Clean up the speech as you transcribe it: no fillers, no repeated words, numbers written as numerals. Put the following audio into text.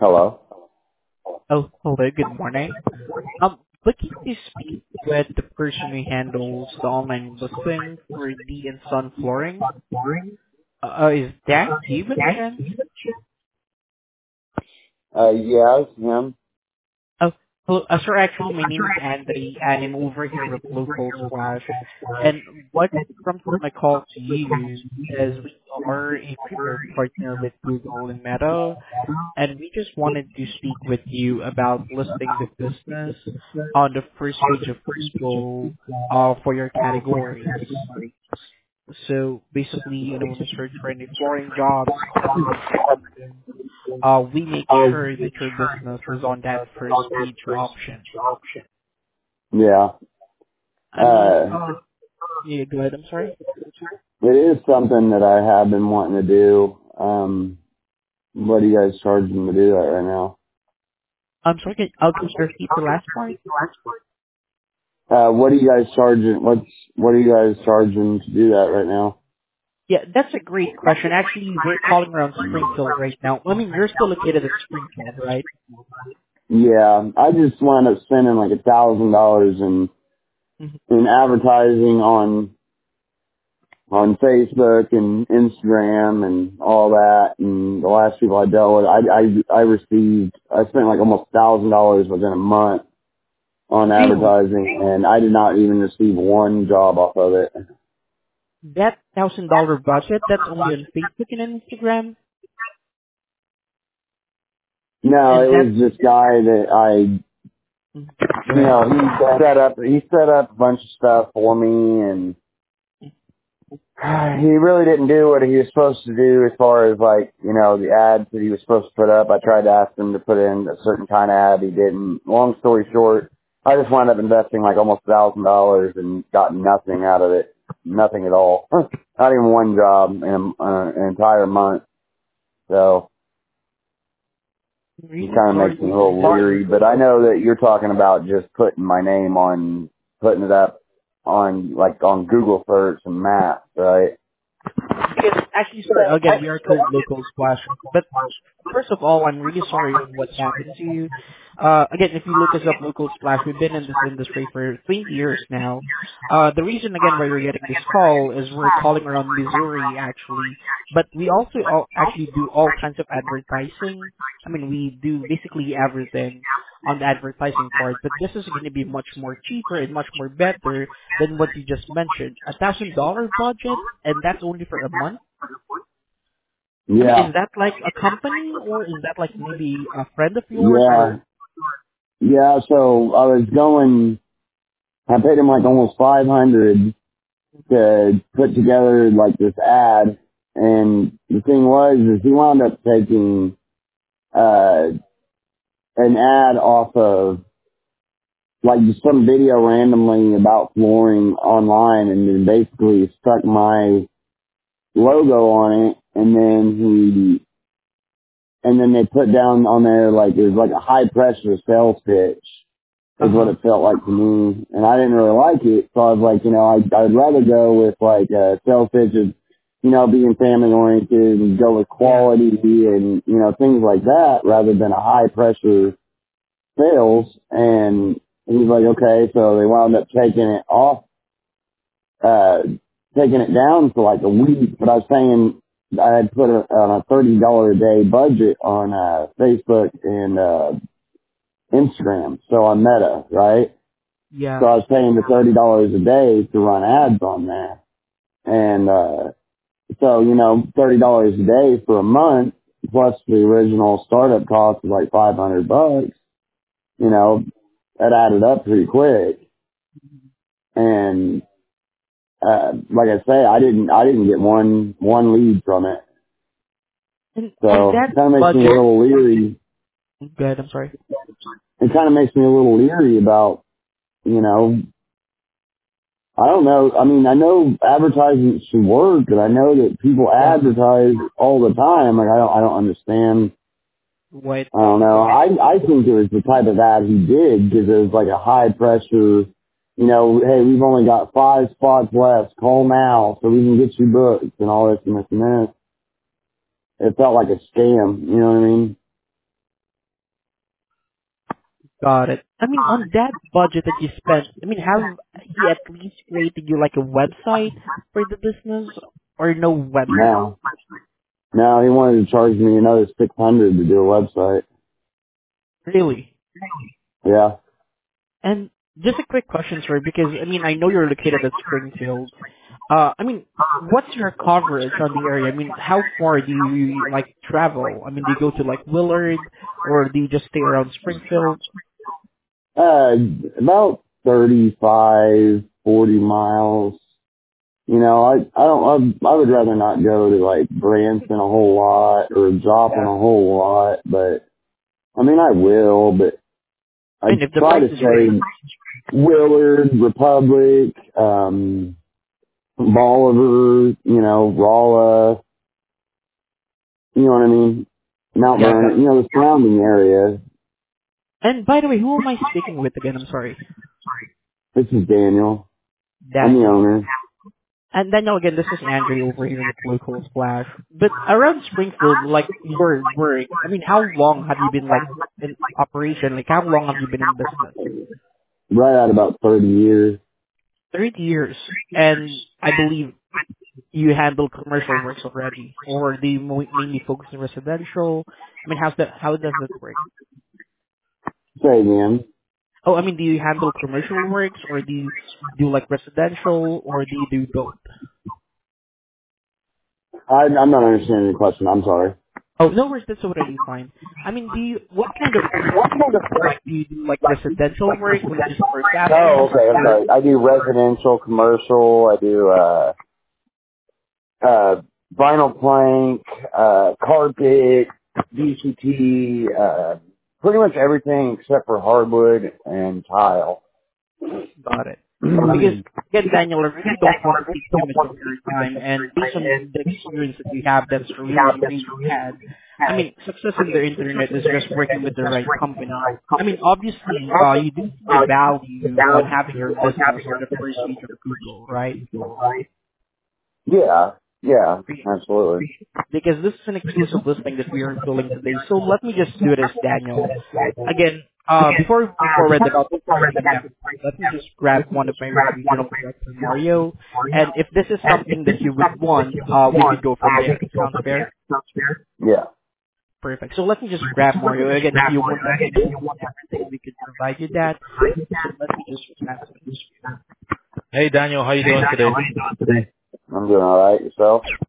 Hello. Oh, hello, good morning. Looking to speak with the person who handles the online listing for D and Son Flooring. Is that you by any chance? Yeah, it's him. Oh, hello. Sir, actually, my name is Andy, and I'm over here with Local Splash. And what prompted my call to you is we are a premier partner with Google and Meta, and we just wanted to speak with you about listing the business on the first page of Google for your categories. So basically, when you search for any flooring jobs, we make sure that your business is on that first page option. Yeah. I mean, yeah, go ahead. I'm sorry. It is something that I have been wanting to do. What are you guys charging to do that right now? I'm sorry. Can you repeat the last part? What are you guys charging? What are you guys charging to do that right now? Yeah, that's a great question. Actually, we're calling around Springfield right now. I mean, you're still located at Springfield, right? Yeah, I just wound up spending like $1,000 Mhm. in advertising on Facebook and Instagram and all that. And the last people I dealt with, I spent like almost $1,000 within a month on Really? advertising, and I did not even receive one job off of it. That $1,000 budget, that's only on Facebook and Instagram? No, Is it that... was this guy that Go ahead. he set up a bunch of stuff for me, and he really didn't do what he was supposed to do as far as like, the ads that he was supposed to put up. I tried to ask him to put in a certain kind of ad. He didn't. Long story short, I just wound up investing like almost $1,000 and got nothing out of it. Nothing at all. Not even one job in an entire month. So it Really kind of sorry makes me a to little hear that. leery. But I know that you're talking about just putting my name on, putting it up on Google search and maps, right? Because actually, sir, again, we are called Local Splash. But first of all, I'm really sorry for what happened to you. Again, if you look us up Local Splash, we've been in this industry for 20 years now. The reason, again, why we're getting this call is we're calling around Missouri, actually. But we also actually do all kinds of advertising. I mean, we do basically everything on the advertising part. But this is going to be much more cheaper and much more better than what you just mentioned. $1,000 budget, and that's only for a month? I mean, Yeah, is that like a company, or is that like maybe a friend of yours, yeah, or... yeah. So I paid him like almost 500 to put together like this ad, and the thing is he wound up taking an ad off of like just some video randomly about flooring online, and then basically stuck my logo on it, and then they put down on there like it was like a high pressure sales pitch is what Uh-huh. it felt like to me, and I didn't really like it. So I was like, I'd rather go with like a sales pitch of, being family oriented and go with Yeah. quality and things like that rather than a high pressure sales. And he's like, okay, so they wound up taking it off, uh, taking it down for like a week. But I was saying I had put on a $30 a day budget on Facebook and Instagram, so on Meta, right? So Yeah. I was paying the $30 a day to run ads on there. And, so, $30 a day for a month plus the original startup cost was like $500, you know, that added up pretty quick. And, like I say, I didn't get one lead from it. And So that it kind of makes me a budget... little leery. Go ahead, I'm sorry. It kind of makes me a little leery about, you know, I don't know. I mean, I know advertising should work, and I know that people Yeah. advertise all the time. Like, I don't understand. What? I don't know. I think it was the type of ad he did because it was like a high pressure, hey, we've only got 5 spots left. Call now so we can get you booked and all this and this and this. It felt like a scam. You know what I mean? Got it. I mean, on that budget that you spent, I mean, have he at least created you like a website for the business or no website? No, no, he wanted to charge me another 600 to do a website. Really? Yeah. And just a quick question, sir, because I mean, I know you're located at Springfield. I mean, what's your coverage on the area? I mean, how far do you like travel? I mean, do you go to like Willard or do you just stay around Springfield? Uh, about 35, 40 miles. You know, I would rather not go to like Branson a whole lot or Joplin a whole lot, but I mean, I will, but I I mean, if the try price to is right. say Willard, Republic, Bolivar, you know, Rolla, you know what I mean? Mount Yeah, got Vernon, you know, the surrounding area. And by the way, who am I speaking with again? I'm sorry. This is Daniel. I'm the Daniel. owner. And Daniel, again, this is Andre over here with Local Splash. But around Springfield, like your work, I mean, how long have you been like in operation? Like how long have you been in business? Right at about 30 years. 30 years. And I believe you handle commercial works already. Or do you mainly focus on residential? I mean, how does that work? Say again. Oh, I mean, do you handle commercial works or do you do like residential or do you do both? I'm not understanding the question. I'm sorry. Oh, no worries. That's already fine. I mean, what kind of work do you do? Like, do you do like residential work, like just for Oh, families, okay. I'm or sorry. I do residential, commercial. I do vinyl plank, carpet, VCT, pretty much everything except for hardwood and tile. got it? Because again, Daniel, I really don't want to take too much of your time, and based on the experience that you have, that's really, really bad. I mean, success in the internet is just working with the right company. I mean, obviously, you do see the value on having your business on the first page of Google, right? Yeah, yeah, absolutely. Because this is an exclusive listing that we are filling today. So let me just do this, Daniel. Again, before we move forward about the pricing method, let me just grab one of my regional director, Mario. And if this is something that you would want, we could go from there. Sounds fair? Yeah. Perfect. So let me just grab Mario. Again, if you want like proof and everything, we could provide you that. So let me just transfer this to you. Hey Daniel, how you doing today? I'm doing all right. Yourself?